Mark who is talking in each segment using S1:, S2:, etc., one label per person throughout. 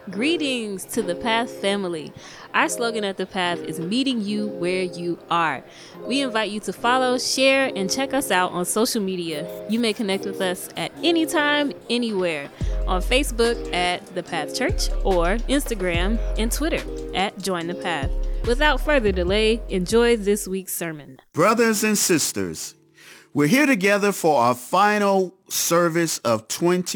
S1: Greetings to the Path family. Our slogan at the Path is meeting you where you are. We invite you to follow, share, and check us out on social media. You may connect with us at any time, anywhere. On Facebook at The Path Church or Instagram and Twitter at Join the Path. Without further delay, enjoy this week's sermon.
S2: Brothers and sisters, we're here together for our final service of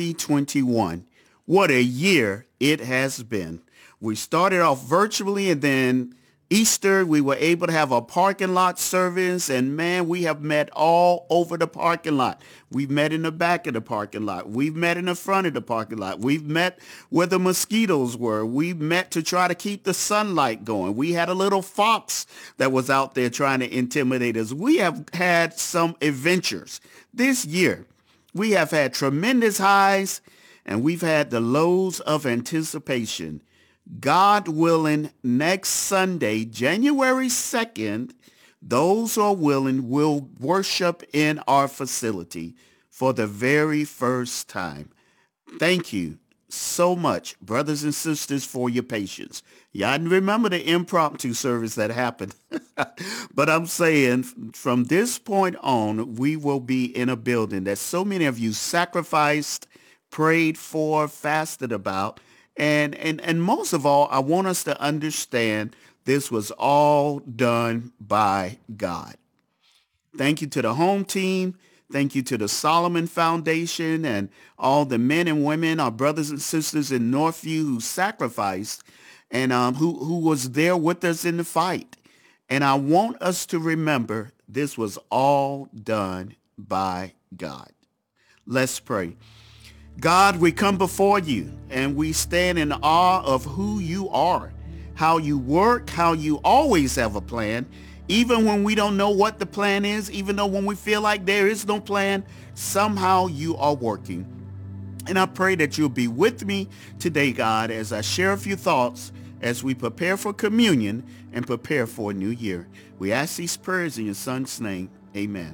S2: 2021. What a year it has been. We started off virtually, and then Easter, we were able to have a parking lot service, and man, we have met all over the parking lot. We've met in the back of the parking lot. We've met in the front of the parking lot. We've met where the mosquitoes were. We've met to try to keep the sunlight going. We had a little fox that was out there trying to intimidate us. We have had some adventures this year. We have had tremendous highs, and we've had the lows of anticipation. God willing, next Sunday, January 2nd, those who are willing will worship in our facility for the very first time. Thank you so much, brothers and sisters, for your patience. Y'all remember the impromptu service that happened. But I'm saying from this point on, we will be in a building that so many of you sacrificed, prayed for, fasted about. And most of all, I want us to understand this was all done by God. Thank you to the home team. Thank you to the Solomon Foundation and all the men and women, our brothers and sisters in Northview who sacrificed and who was there with us in the fight. And I want us to remember this was all done by God. Let's pray. God, we come before you and we stand in awe of who you are, how you work, how you always have a plan, even when we don't know what the plan is, even though when we feel like there is no plan, somehow you are working. And I pray that you'll be with me today, God, as I share a few thoughts as we prepare for communion and prepare for a new year. We ask these prayers in your son's name. Amen.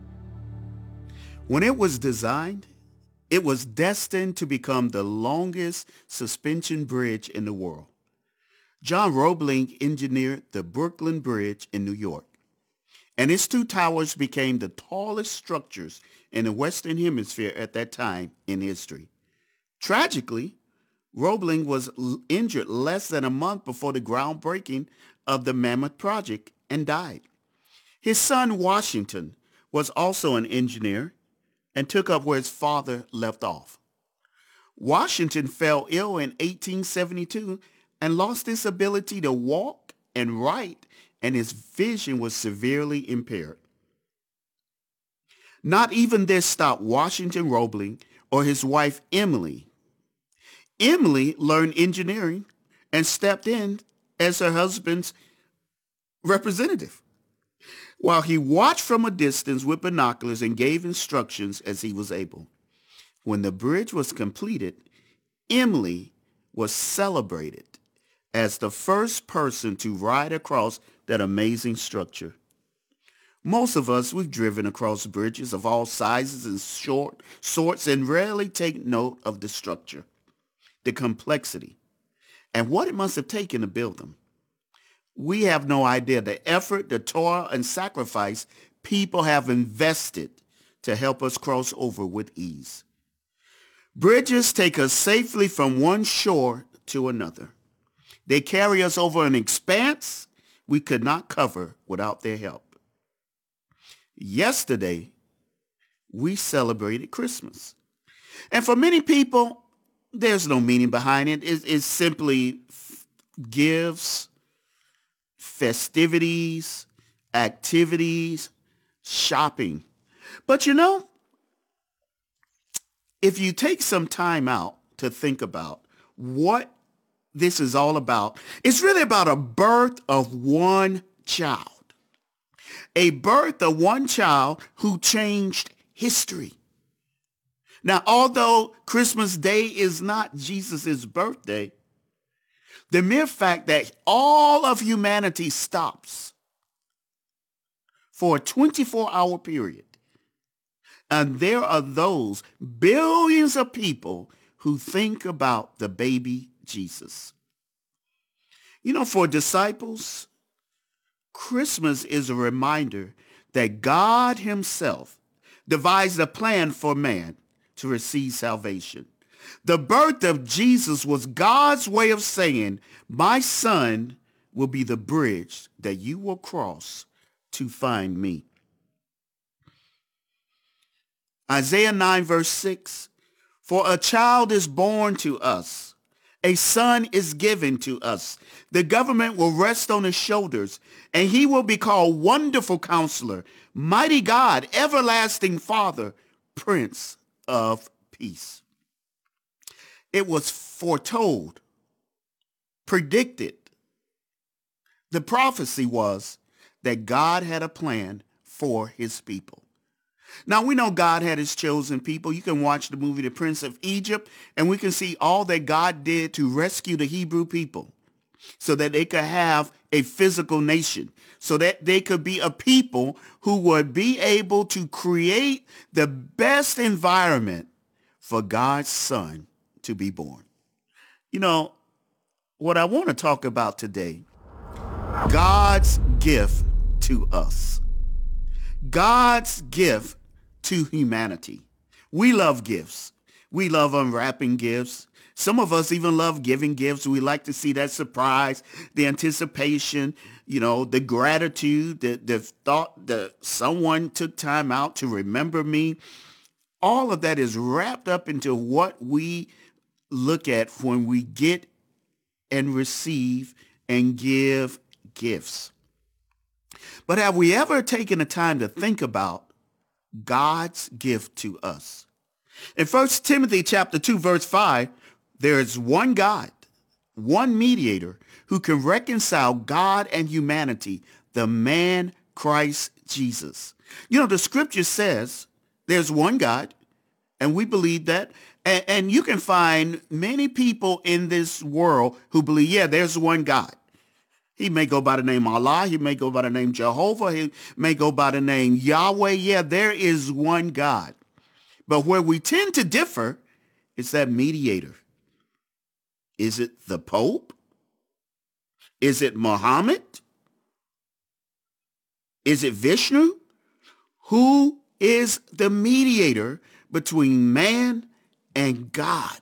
S2: When it was designed, it was destined to become the longest suspension bridge in the world. John Roebling engineered the Brooklyn Bridge in New York, and its two towers became the tallest structures in the Western Hemisphere at that time in history. Tragically, Roebling was injured less than a month before the groundbreaking of the Mammoth Project and died. His son, Washington, was also an engineer and took up where his father left off. Washington fell ill in 1872 and lost his ability to walk and write, and his vision was severely impaired. Not even this stopped Washington Roebling or his wife Emily. Emily learned engineering and stepped in as her husband's representative, while he watched from a distance with binoculars and gave instructions as he was able. When the bridge was completed, Emily was celebrated as the first person to ride across that amazing structure. Most of us, we've driven across bridges of all sizes and sorts and rarely take note of the structure, the complexity, and what it must have taken to build them. We have no idea the effort, the toil, and sacrifice people have invested to help us cross over with ease. Bridges take us safely from one shore to another. They carry us over an expanse we could not cover without their help. Yesterday, we celebrated Christmas. And for many people, there's no meaning behind it. It's simply gifts, festivities, activities, shopping. But you know, if you take some time out to think about what this is all about, it's really about a birth of one child. A birth of one child who changed history. Now, although Christmas Day is not Jesus' birthday, the mere fact that all of humanity stops for a 24-hour period, and there are those billions of people who think about the baby Jesus. You know, for disciples, Christmas is a reminder that God himself devised a plan for man to receive salvation. The birth of Jesus was God's way of saying, my son will be the bridge that you will cross to find me. Isaiah 9 verse 6, for a child is born to us, a son is given to us. The government will rest on his shoulders, and he will be called Wonderful Counselor, Mighty God, Everlasting Father, Prince of Peace. It was foretold, predicted. The prophecy was that God had a plan for his people. Now, we know God had his chosen people. You can watch the movie The Prince of Egypt, and we can see all that God did to rescue the Hebrew people so that they could have a physical nation, so that they could be a people who would be able to create the best environment for God's son to be born. You know, what I want to talk about today, God's gift to us. God's gift to humanity. We love gifts. We love unwrapping gifts. Some of us even love giving gifts. We like to see that surprise, the anticipation, you know, the gratitude, the thought that someone took time out to remember me. All of that is wrapped up into what we look at when we get and receive and give gifts. But have we ever taken the time to think about God's gift to us? In 1 Timothy chapter 2, verse 5, there is one God, one mediator who can reconcile God and humanity, the man Christ Jesus. You know, the scripture says there's one God, and we believe that. And you can find many people in this world who believe, yeah, there's one God. He may go by the name Allah. He may go by the name Jehovah. He may go by the name Yahweh. Yeah, there is one God. But where we tend to differ is that mediator. Is it the Pope? Is it Muhammad? Is it Vishnu? Who is the mediator between man and God?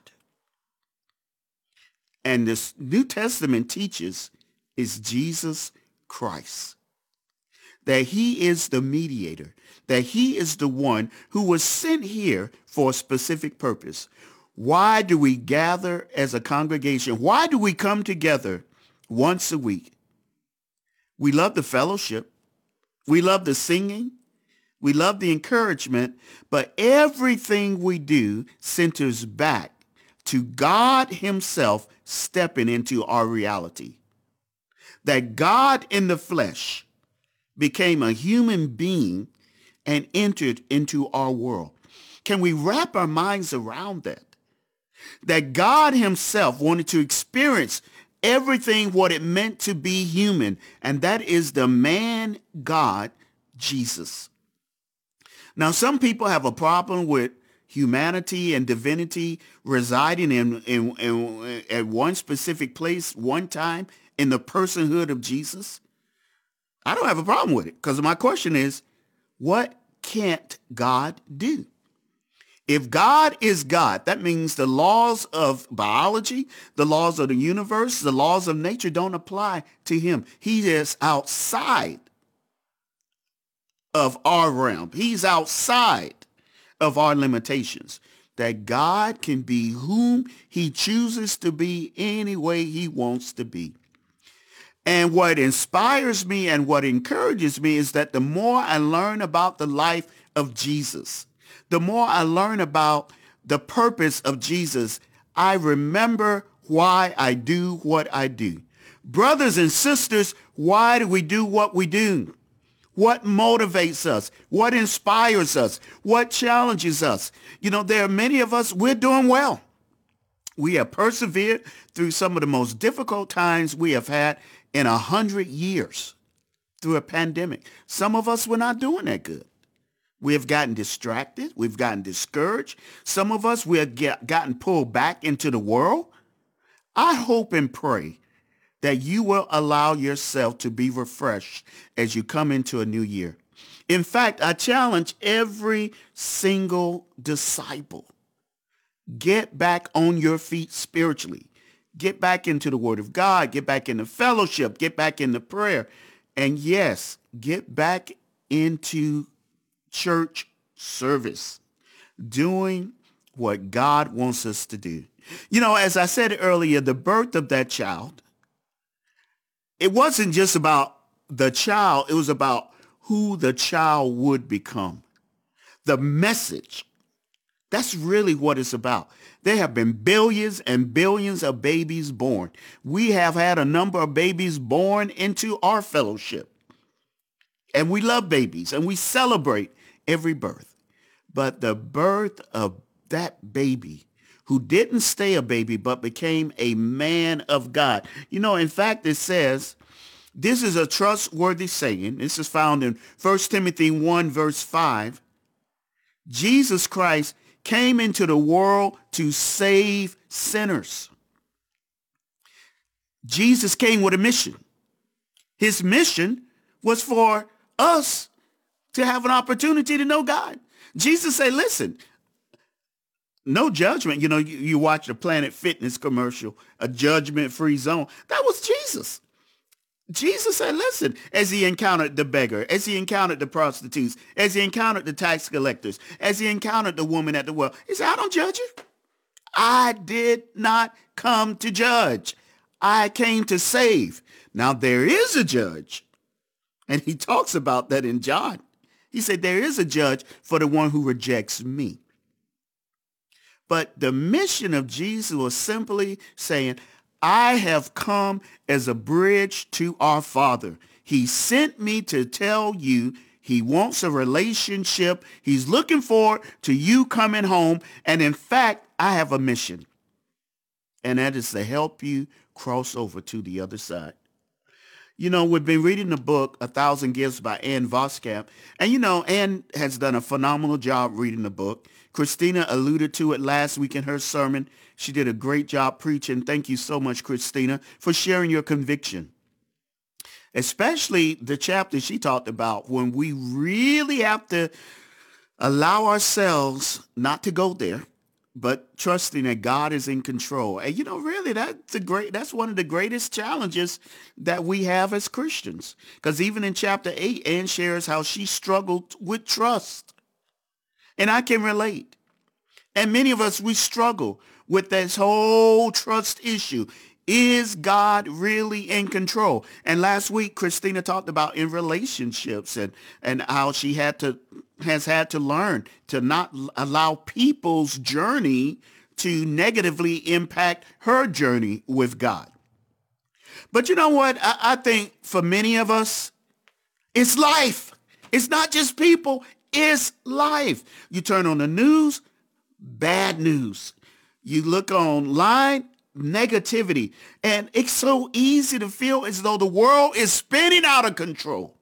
S2: And this New Testament teaches is Jesus Christ. That he is the mediator, that he is the one who was sent here for a specific purpose. Why do we gather as a congregation? Why do we come together once a week? We love the fellowship. We love the singing. We love the encouragement, but everything we do centers back to God himself stepping into our reality. That God in the flesh became a human being and entered into our world. Can we wrap our minds around that? That God himself wanted to experience everything what it meant to be human, and that is the man God, Jesus. Now, some people have a problem with humanity and divinity residing in at one specific place, one time, in the personhood of Jesus. I don't have a problem with it, because my question is, what can't God do? If God is God, that means the laws of biology, the laws of the universe, the laws of nature don't apply to him. He is outside of our realm. He's outside of our limitations. That God can be whom he chooses to be any way he wants to be. And what inspires me and what encourages me is that the more I learn about the life of Jesus, the more I learn about the purpose of Jesus, I remember why I do what I do. Brothers and sisters, why do we do what we do? What motivates us? What inspires us? What challenges us? You know, there are many of us, we're doing well. We have persevered through some of the most difficult times we have had in 100 years through a pandemic. Some of us were not doing that good. We have gotten distracted. We've gotten discouraged. Some of us, we have gotten pulled back into the world. I hope and pray that you will allow yourself to be refreshed as you come into a new year. In fact, I challenge every single disciple, get back on your feet spiritually. Get back into the Word of God. Get back into fellowship. Get back into prayer. And yes, get back into church service, doing what God wants us to do. You know, as I said earlier, the birth of that child, it wasn't just about the child. It was about who the child would become. The message. That's really what it's about. There have been billions and billions of babies born. We have had a number of babies born into our fellowship. And we love babies and we celebrate every birth. But the birth of that baby who didn't stay a baby but became a man of God. You know, in fact, it says, this is a trustworthy saying. This is found in 1 Timothy 1 verse 5. Jesus Christ came into the world to save sinners. Jesus came with a mission. His mission was for us to have an opportunity to know God. Jesus said, listen, no judgment. You know, you watch the Planet Fitness commercial, a judgment-free zone. That was Jesus. Jesus said, listen, as he encountered the beggar, as he encountered the prostitutes, as he encountered the tax collectors, as he encountered the woman at the well, he said, I don't judge you. I did not come to judge. I came to save. Now there is a judge. And he talks about that in John. He said, there is a judge for the one who rejects me. But the mission of Jesus was simply saying, I have come as a bridge to our Father. He sent me to tell you he wants a relationship. He's looking forward to you coming home. And in fact, I have a mission. And that is to help you cross over to the other side. You know, we've been reading the book, 1,000 Gifts by Ann Voskamp. And, you know, Ann has done a phenomenal job reading the book. Christina alluded to it last week in her sermon. She did a great job preaching. Thank you so much, Christina, for sharing your conviction. Especially the chapter she talked about when we really have to allow ourselves not to go there, but trusting that God is in control. And, you know, really, that's one of the greatest challenges that we have as Christians. Because even in chapter 8, Ann shares how she struggled with trust. And I can relate. And many of us, we struggle with this whole trust issue. Is God really in control? And last week, Christina talked about in relationships and how she has had to learn to not allow people's journey to negatively impact her journey with God. But you know what? I think for many of us, it's life. It's not just people. It's life. You turn on the news, bad news. You look online, negativity. And it's so easy to feel as though the world is spinning out of control.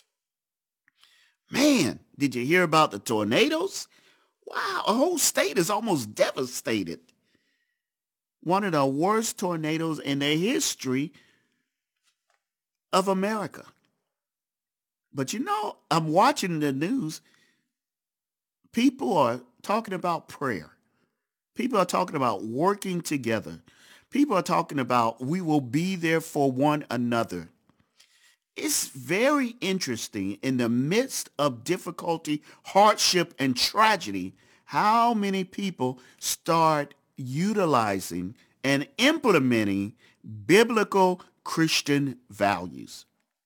S2: Man, did you hear about the tornadoes? Wow, a whole state is almost devastated. One of the worst tornadoes in the history of America. But you know, I'm watching the news. People are talking about prayer. People are talking about working together. People are talking about we will be there for one another. It's very interesting in the midst of difficulty, hardship, and tragedy, how many people start utilizing and implementing biblical Christian values.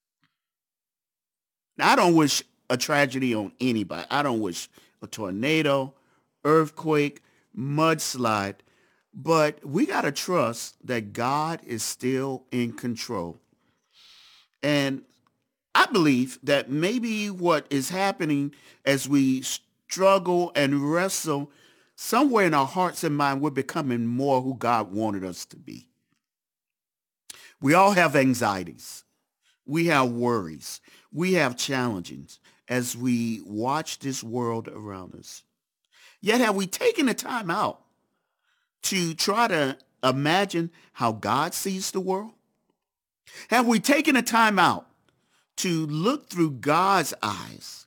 S2: Now, I don't wish a tragedy on anybody. I don't wish a tornado, earthquake, mudslide, but we got to trust that God is still in control. And I believe that maybe what is happening as we struggle and wrestle, somewhere in our hearts and mind, we're becoming more who God wanted us to be. We all have anxieties. We have worries. We have challenges as we watch this world around us. Yet have we taken the time out to try to imagine how God sees the world? Have we taken a time out to look through God's eyes?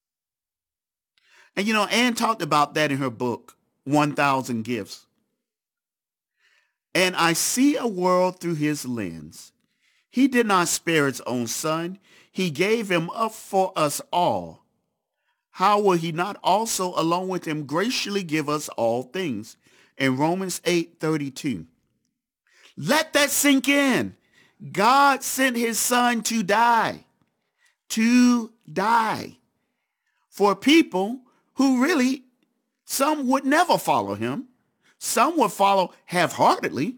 S2: And Ann talked about that in her book, 1,000 Gifts. And I see a world through his lens. He did not spare his own son. He gave him up for us all. How will he not also, along with him, graciously give us all things? In Romans 8:32. Let that sink in. God sent his son to die. To die. For people who really, some would never follow him. Some would follow half-heartedly.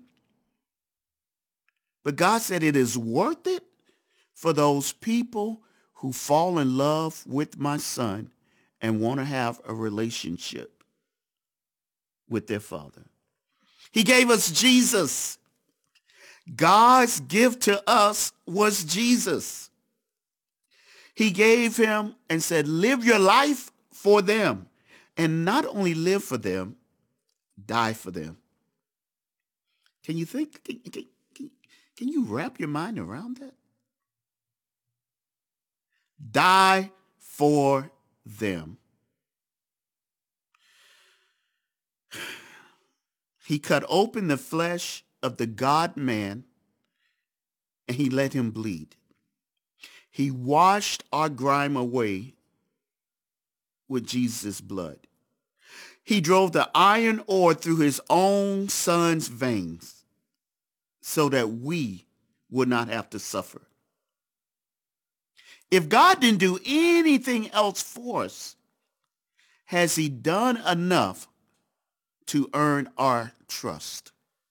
S2: But God said it is worth it for those people who fall in love with my son and want to have a relationship with their father. He gave us Jesus. God's gift to us was Jesus. He gave him and said, live your life for them. And not only live for them, die for them. Can you think? Can you wrap your mind around that? Die for them. He cut open the flesh of the God-man and he let him bleed. He washed our grime away with Jesus' blood. He drove the iron ore through his own son's veins so that we would not have to suffer. If God didn't do anything else for us, has he done enough to earn our trust?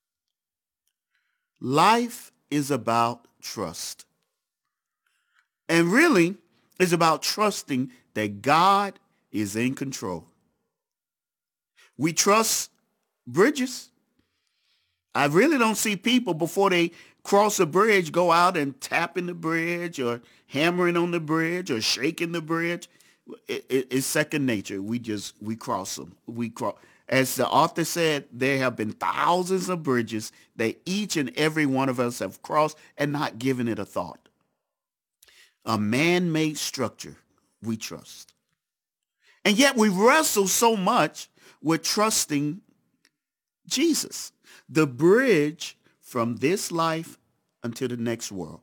S2: Life is about trust. And really, it's about trusting that God is in control. We trust bridges. I really don't see people before they cross a bridge go out and tapping the bridge or hammering on the bridge or shaking the bridge. It's second nature. We cross them. As the author said, there have been thousands of bridges that each and every one of us have crossed and not given it a thought. A man-made structure we trust. And yet we wrestle so much with trusting Jesus, the bridge from this life until the next world.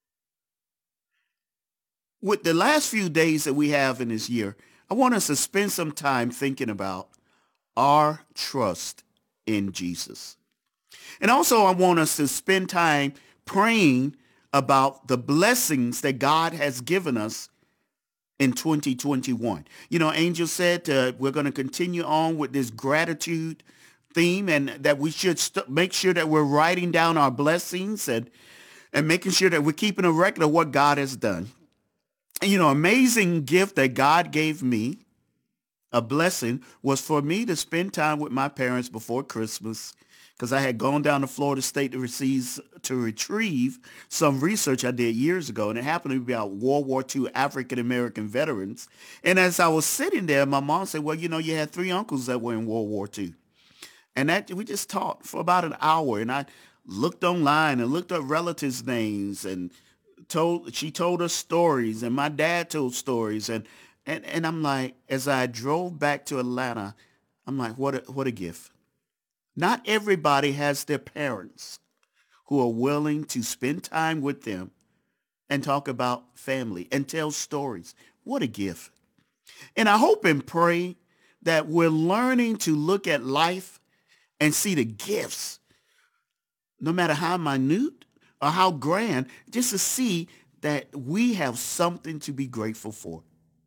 S2: With the last few days that we have in this year, I want us to spend some time thinking about our trust in Jesus. And also I want us to spend time praying about the blessings that God has given us in 2021. Angel said we're going to continue on with this gratitude theme and that we should make sure that we're writing down our blessings and making sure that we're keeping a record of what God has done. Amazing gift that God gave me, a blessing, was for me to spend time with my parents before Christmas, because I had gone down to Florida State to retrieve some research I did years ago, and it happened to be about World War II African-American veterans. And as I was sitting there, my mom said, well, you had 3 uncles that were in World War II. And we just talked for about an hour, and I looked online and looked up relatives' names, and she told us stories, and my dad told stories, and I'm like, as I drove back to Atlanta, I'm like, what a gift. Not everybody has their parents who are willing to spend time with them and talk about family and tell stories. What a gift. And I hope and pray that we're learning to look at life and see the gifts, no matter how minute or how grand, just to see that we have something to be grateful for.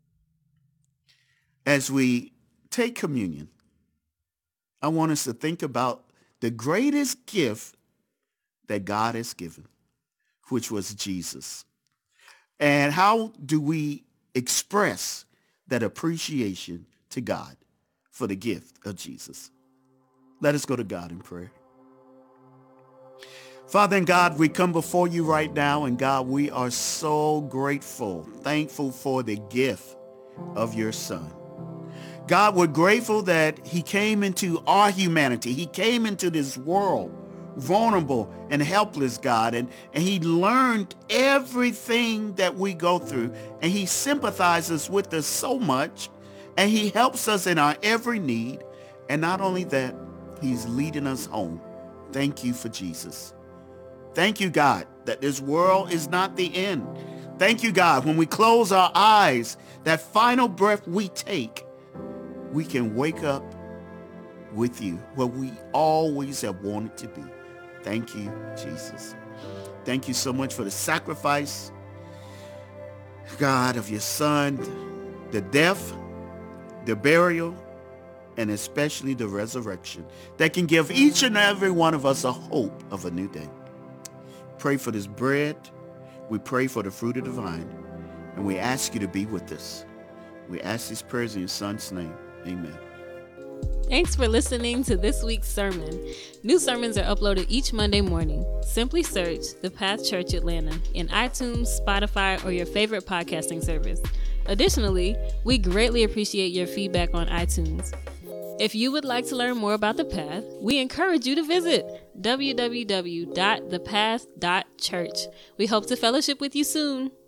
S2: As we take communion, I want us to think about the greatest gift that God has given, which was Jesus. And how do we express that appreciation to God for the gift of Jesus? Let us go to God in prayer. Father and God, we come before you right now, and God, we are so grateful, thankful for the gift of your Son. God, we're grateful that he came into our humanity. He came into this world vulnerable and helpless, God, and he learned everything that we go through, and he sympathizes with us so much, and he helps us in our every need. And not only that, he's leading us home. Thank you for Jesus. Thank you, God, that this world is not the end. Thank you, God, when we close our eyes, that final breath we take, we can wake up with you where we always have wanted to be. Thank you, Jesus. Thank you so much for the sacrifice, God, of your son, the death, the burial, and especially the resurrection that can give each and every one of us a hope of a new day. Pray for this bread. We pray for the fruit of the vine, and we ask you to be with us. We ask these prayers in your son's name. Amen.
S1: Thanks for listening to this week's sermon. New sermons are uploaded each Monday morning. Simply search The Path Church Atlanta in iTunes, Spotify, or your favorite podcasting service. Additionally, we greatly appreciate your feedback on iTunes. If you would like to learn more about The Path, we encourage you to visit www.thepath.church. We hope to fellowship with you soon.